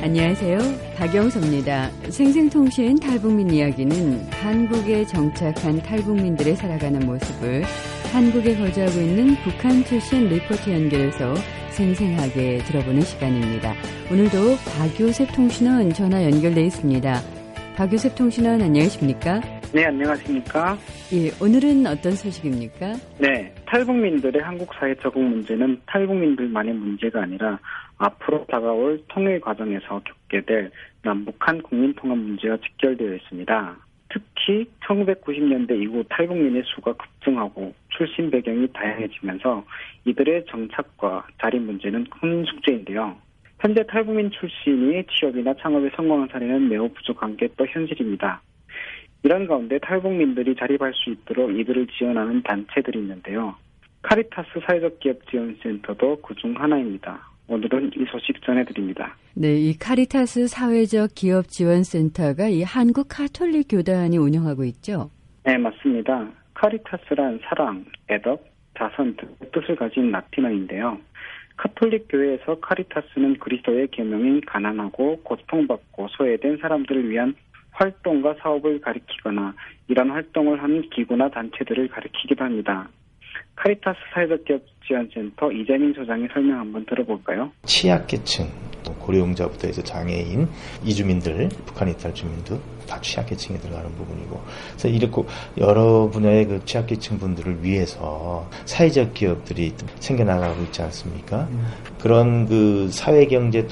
안녕하세요. 박영서입니다. 생생통신 탈북민 이야기는 한국에 정착한 탈북민들의 살아가는 모습을 한국에 거주하고 있는 북한 출신 리포터 연결해서 생생하게 들어보는 시간입니다. 오늘도 박요셉 통신원 전화 연결돼 있습니다. 박요셉 통신원 안녕하십니까? 네, 안녕하십니까? 예, 오늘은 어떤 소식입니까? 네, 탈북민들의 한국 사회 적응 문제는 탈북민들만의 문제가 아니라 앞으로 다가올 통일 과정에서 겪게 될 남북한 국민통합 문제와 직결되어 있습니다. 특히 1990년대 이후 탈북민의 수가 급증하고 출신 배경이 다양해지면서 이들의 정착과 자리 문제는 큰 숙제인데요. 현재 탈북민 출신이 취업이나 창업에 성공한 사례는 매우 부족한 게 또 현실입니다. 이런 가운데 탈북민들이 자립할 수 있도록 이들을 지원하는 단체들이 있는데요. 카리타스 사회적 기업 지원센터도 그중 하나입니다. 오늘은 이 소식 전해드립니다. 네, 이 카리타스 사회적 기업 지원센터가 이 한국 가톨릭 교단이 운영하고 있죠? 네, 맞습니다. 카리타스란 사랑, 애덕, 자선 등의 뜻을 가진 라틴어인데요. 가톨릭 교회에서 카리타스는 그리스도의 계명인 가난하고 고통받고 소외된 사람들을 위한 활동과 사업을 가리키거나 이런 활동을 하는 기구나 단체들을 가리키기도 합니다. 카리타스 사회적 기업 지원센터 이재민 소장의 설명 한번 들어볼까요? 취약계층, 고령자부터 해서 장애인, 이주민들, 북한 이탈 주민도 다 취약계층에 들어가는 부분이고, 그래서 이렇게 여러 분야의 그 취약계층 분들을 위해서 사회적 기업들이 생겨나가고 있지 않습니까? 그런 그 사회경제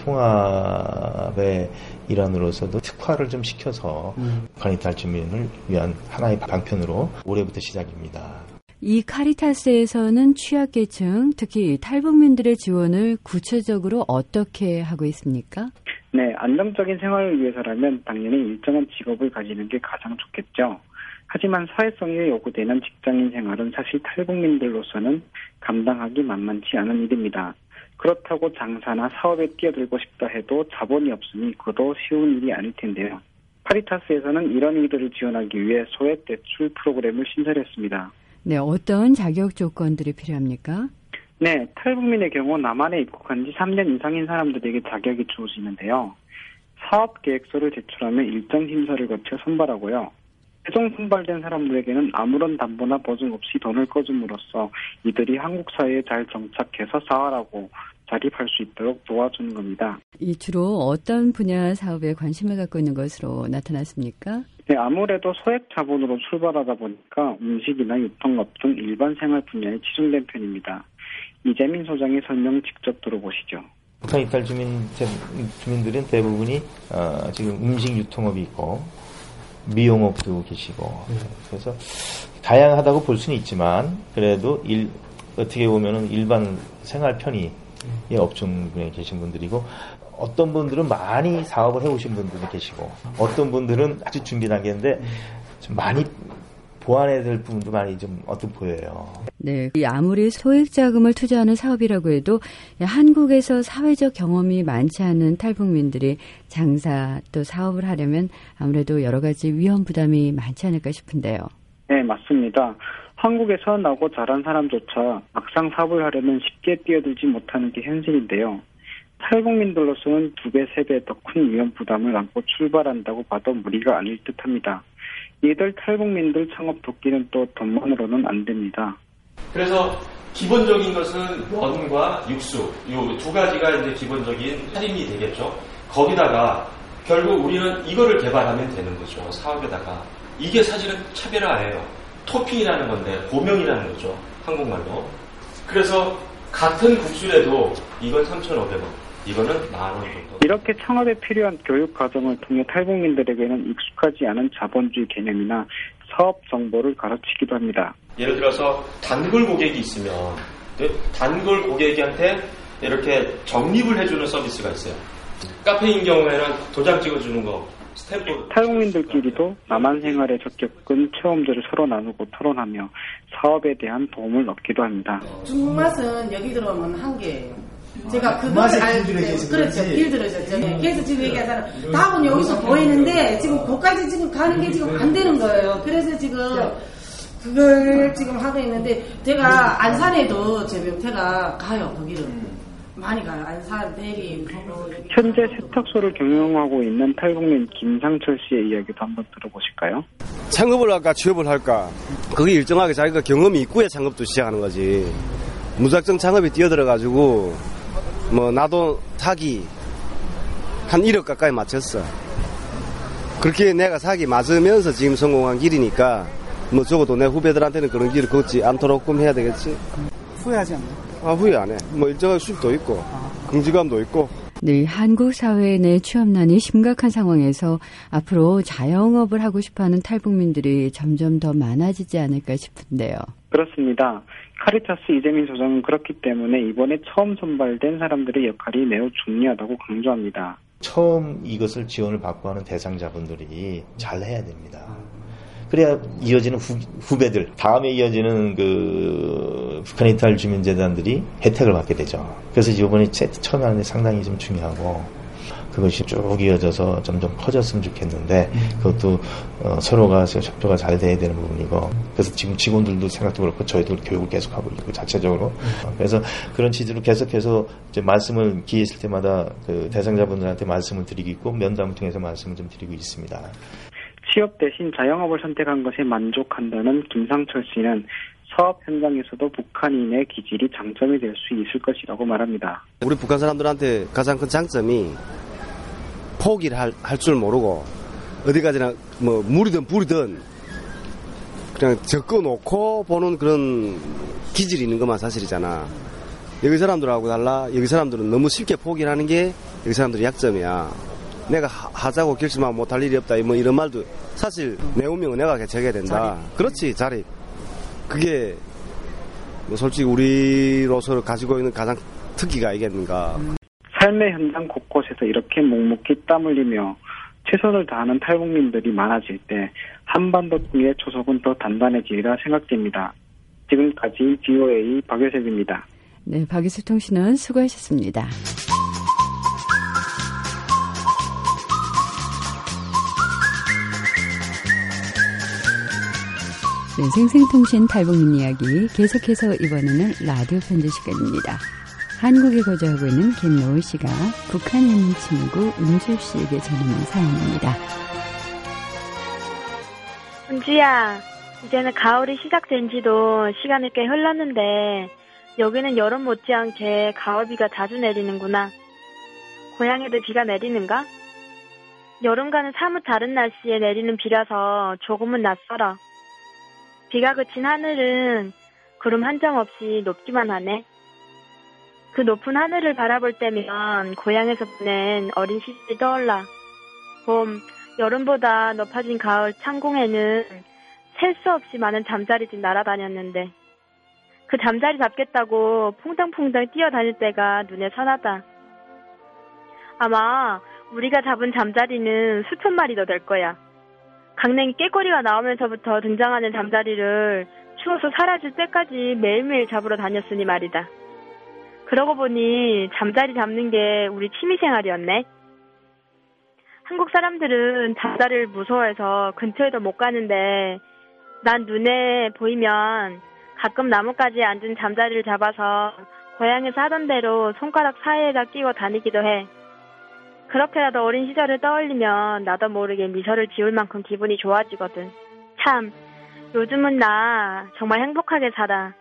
통합의 일환으로서도 특화를 좀 시켜서 북한 이탈 주민을 위한 하나의 방편으로 올해부터 시작입니다. 이 카리타스에서는 취약계층, 특히 탈북민들의 지원을 구체적으로 어떻게 하고 있습니까? 네, 안정적인 생활을 위해서라면 당연히 일정한 직업을 가지는 게 가장 좋겠죠. 하지만 사회성이 요구되는 직장인 생활은 사실 탈북민들로서는 감당하기 만만치 않은 일입니다. 그렇다고 장사나 사업에 뛰어들고 싶다 해도 자본이 없으니 그도 쉬운 일이 아닐 텐데요. 카리타스에서는 이런 이들을 지원하기 위해 소액 대출 프로그램을 신설했습니다. 네, 어떤 자격 조건들이 필요합니까? 네, 탈북민의 경우 남한에 입국한 지 3년 이상인 사람들에게 자격이 주어지는데요. 사업계획서를 제출하면 일정 심사를 거쳐 선발하고요. 최종 선발된 사람들에게는 아무런 담보나 보증 없이 돈을 꺼줌으로써 이들이 한국 사회에 잘 정착해서 생활하고 자립할 수 있도록 도와주는 겁니다. 이 주로 어떤 분야 사업에 관심을 갖고 있는 것으로 나타났습니까? 네, 아무래도 소액 자본으로 출발하다 보니까 음식이나 유통업 등 일반 생활 분야에 치중된 편입니다. 이재민 소장의 설명 직접 들어보시죠. 북한 이탈 주민들은 대부분이 지금 음식 유통업이 있고 미용업도 계시고 그래서 다양하다고 볼 수는 있지만 그래도 어떻게 보면은 일반 생활 편의의 업종에 계신 분들이고 어떤 분들은 많이 사업을 해오신 분들도 계시고 어떤 분들은 아주 준비 단계인데 좀 많이 보완해야 될 부분도 많이 좀 보여요. 네, 아무리 소액 자금을 투자하는 사업이라고 해도 한국에서 사회적 경험이 많지 않은 탈북민들이 장사 또 사업을 하려면 아무래도 여러 가지 위험 부담이 많지 않을까 싶은데요. 네, 맞습니다. 한국에서 나고 자란 사람조차 막상 사업을 하려면 쉽게 뛰어들지 못하는 게 현실인데요. 탈북민들로서는 2배, 3배 더 큰 위험 부담을 안고 출발한다고 봐도 무리가 아닐 듯합니다. 이들 탈북민들 창업 돕기는 또 돈만으로는 안 됩니다. 그래서 기본적인 것은 면과 육수, 이 두 가지가 이제 기본적인 할인이 되겠죠. 거기다가 결국 우리는 이거를 개발하면 되는 거죠. 사업에다가. 이게 사실은 차별화예요. 토핑이라는 건데 고명이라는 거죠. 한국말로. 그래서 같은 국수라도 이건 3,500원. 이거는 10,000원 정도. 이렇게 창업에 필요한 교육 과정을 통해 탈북민들에게는 익숙하지 않은 자본주의 개념이나 사업 정보를 가르치기도 합니다. 예를 들어서 단골 고객이 있으면 단골 고객한테 이렇게 적립을 해주는 서비스가 있어요. 카페인 경우에는 도장 찍어주는 거, 스탬프. 탈북민들끼리도 남한 생활에 겪은 체험들을 서로 나누고 토론하며 사업에 대한 도움을 얻기도 합니다. 중국 맛은 여기 들어오면 한 개예요. 제가 그것을 알기 때문에 그렇죠. 길들어졌죠. 그래서 지금 얘기한 사람 답은 여기서 보이는데 지금 거기까지 지금 가는 게 지금 안 되는 거예요. 그래서 지금 그걸 지금 하고 있는데 제가 안산에도 제 명태가 가요. 거기를. 많이 가요. 안산, 대리, 현재 세탁소를 경영하고 있는 탈북민 김상철 씨의 이야기도 한번 들어보실까요? 창업을 할까 취업을 할까 그게 일정하게 자기가 경험이 있고야 창업도 시작하는 거지. 무작정 창업에 뛰어들어가지고 뭐 나도 사기 한 1억 가까이 맞췄어. 그렇게 내가 사기 맞으면서 지금 성공한 길이니까 뭐 적어도 내 후배들한테는 그런 길을 걷지 않도록 해야 되겠지. 후회하지 않나요? 후회 안 해. 뭐 일정하게 수입도 있고 긍지감도 있고. 늘 한국 사회 내 취업난이 심각한 상황에서 앞으로 자영업을 하고 싶어하는 탈북민들이 점점 더 많아지지 않을까 싶은데요. 그렇습니다. 카리타스 이재민 소장은 그렇기 때문에 이번에 처음 선발된 사람들의 역할이 매우 중요하다고 강조합니다. 처음 이것을 지원을 받고 하는 대상자분들이 잘해야 됩니다. 그래야 이어지는 후배들, 다음에 이어지는 그 북한 이탈 주민재단들이 혜택을 받게 되죠. 그래서 이번에 처음에 하는 게 상당히 좀 중요하고 그것이 쭉 이어져서 점점 커졌으면 좋겠는데 그것도 서로가 협조가 잘 돼야 되는 부분이고 그래서 지금 직원들도 생각도 그렇고 저희도 교육을 계속하고 있고 자체적으로 그래서 그런 취지로 계속해서 이제 말씀을 기회 있을 때마다 그 대상자분들한테 말씀을 드리고 있고 면담을 통해서 말씀을 좀 드리고 있습니다. 취업 대신 자영업을 선택한 것에 만족한다는 김상철 씨는 사업 현장에서도 북한인의 기질이 장점이 될 수 있을 것이라고 말합니다. 우리 북한 사람들한테 가장 큰 장점이 포기를 할 줄 모르고 어디까지나 뭐 물이든 불이든 그냥 적어놓고 보는 그런 기질이 있는 것만 사실이잖아. 여기 사람들하고 달라. 여기 사람들은 너무 쉽게 포기를 하는 게 여기 사람들의 약점이야. 내가 하자고 결심하면 못할 일이 없다. 뭐 이런 말도 사실 내 운명은 내가 개척해야 된다. 자립. 그렇지, 자립. 그게 뭐 솔직히 우리로서 가지고 있는 가장 특기가 아니겠는가. 삶의 현장 곳곳에서 이렇게 묵묵히 땀 흘리며 최선을 다하는 탈북민들이 많아질 때 한반도 통일의 초석은 더 단단해지리라 생각됩니다. 지금까지 BOA 박효셉입니다. 네, 박효셉 통신원 수고하셨습니다. 네, 생생통신 탈북민 이야기 계속해서 이번에는 라디오 편지 시간입니다. 한국에 거주하고 있는 김노을 씨가 북한에 있는 친구 은주 씨에게 전하는 사연입니다. 은주야, 이제는 가을이 시작된 지도 시간이 꽤 흘렀는데 여기는 여름 못지않게 가을비가 자주 내리는구나. 고향에도 비가 내리는가? 여름과는 사뭇 다른 날씨에 내리는 비라서 조금은 낯설어. 비가 그친 하늘은 구름 한 점 없이 높기만 하네. 그 높은 하늘을 바라볼 때면 고향에서 보낸 어린 시절이 떠올라. 봄, 여름보다 높아진 가을 창공에는 셀 수 없이 많은 잠자리들이 날아다녔는데 그 잠자리 잡겠다고 퐁당퐁당 뛰어다닐 때가 눈에 선하다. 아마 우리가 잡은 잠자리는 수천 마리도 될 거야. 강냉이 깨꼬리가 나오면서부터 등장하는 잠자리를 추워서 사라질 때까지 매일매일 잡으러 다녔으니 말이다. 그러고 보니 잠자리 잡는 게 우리 취미생활이었네. 한국 사람들은 잠자리를 무서워해서 근처에도 못 가는데 난 눈에 보이면 가끔 나뭇가지에 앉은 잠자리를 잡아서 고향에서 하던 대로 손가락 사이에다 끼고 다니기도 해. 그렇게라도 어린 시절을 떠올리면 나도 모르게 미소를 지을 만큼 기분이 좋아지거든. 참, 요즘은 나 정말 행복하게 살아.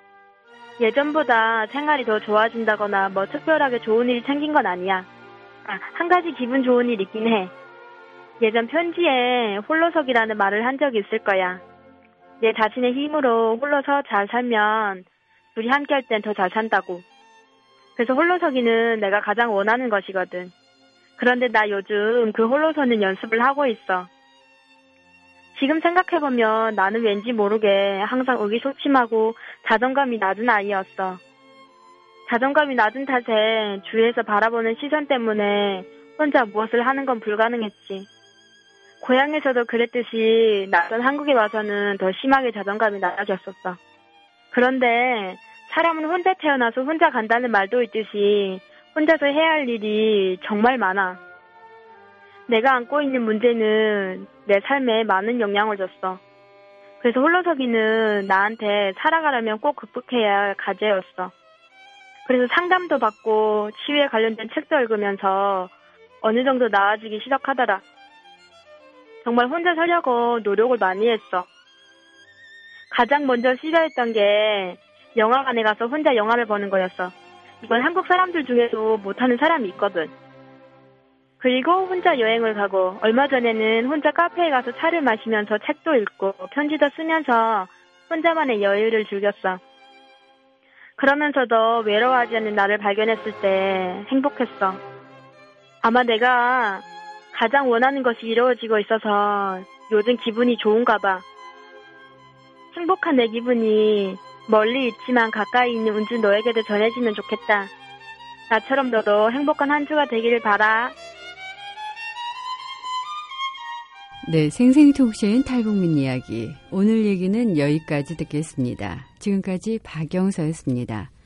예전보다 생활이 더 좋아진다거나 뭐 특별하게 좋은 일이 생긴 건 아니야. 한 가지 기분 좋은 일 있긴 해. 예전 편지에 홀로서기라는 말을 한 적이 있을 거야. 내 자신의 힘으로 홀로서 잘 살면 둘이 함께 할 땐 더 잘 산다고. 그래서 홀로서기는 내가 가장 원하는 것이거든. 그런데 나 요즘 그 홀로서는 연습을 하고 있어. 지금 생각해보면 나는 왠지 모르게 항상 의기소침하고 자존감이 낮은 아이였어. 자존감이 낮은 탓에 주위에서 바라보는 시선 때문에 혼자 무엇을 하는 건 불가능했지. 고향에서도 그랬듯이 낯선 한국에 와서는 더 심하게 자존감이 낮아졌었어. 그런데 사람은 혼자 태어나서 혼자 간다는 말도 있듯이 혼자서 해야 할 일이 정말 많아. 내가 안고 있는 문제는 내 삶에 많은 영향을 줬어. 그래서 홀로서기는 나한테 살아가려면 꼭 극복해야 할 과제였어. 그래서 상담도 받고 치유에 관련된 책도 읽으면서 어느 정도 나아지기 시작하더라. 정말 혼자 살려고 노력을 많이 했어. 가장 먼저 시도했던 게 영화관에 가서 혼자 영화를 보는 거였어. 이건 한국 사람들 중에도 못하는 사람이 있거든. 그리고 혼자 여행을 가고 얼마 전에는 혼자 카페에 가서 차를 마시면서 책도 읽고 편지도 쓰면서 혼자만의 여유를 즐겼어. 그러면서도 외로워하지 않는 나를 발견했을 때 행복했어. 아마 내가 가장 원하는 것이 이루어지고 있어서 요즘 기분이 좋은가 봐. 행복한 내 기분이 멀리 있지만 가까이 있는 은주 너에게도 전해지면 좋겠다. 나처럼 너도 행복한 한 주가 되기를 바라. 네, 생생톡신 탈북민 이야기. 오늘 얘기는 여기까지 듣겠습니다. 지금까지 박영서였습니다.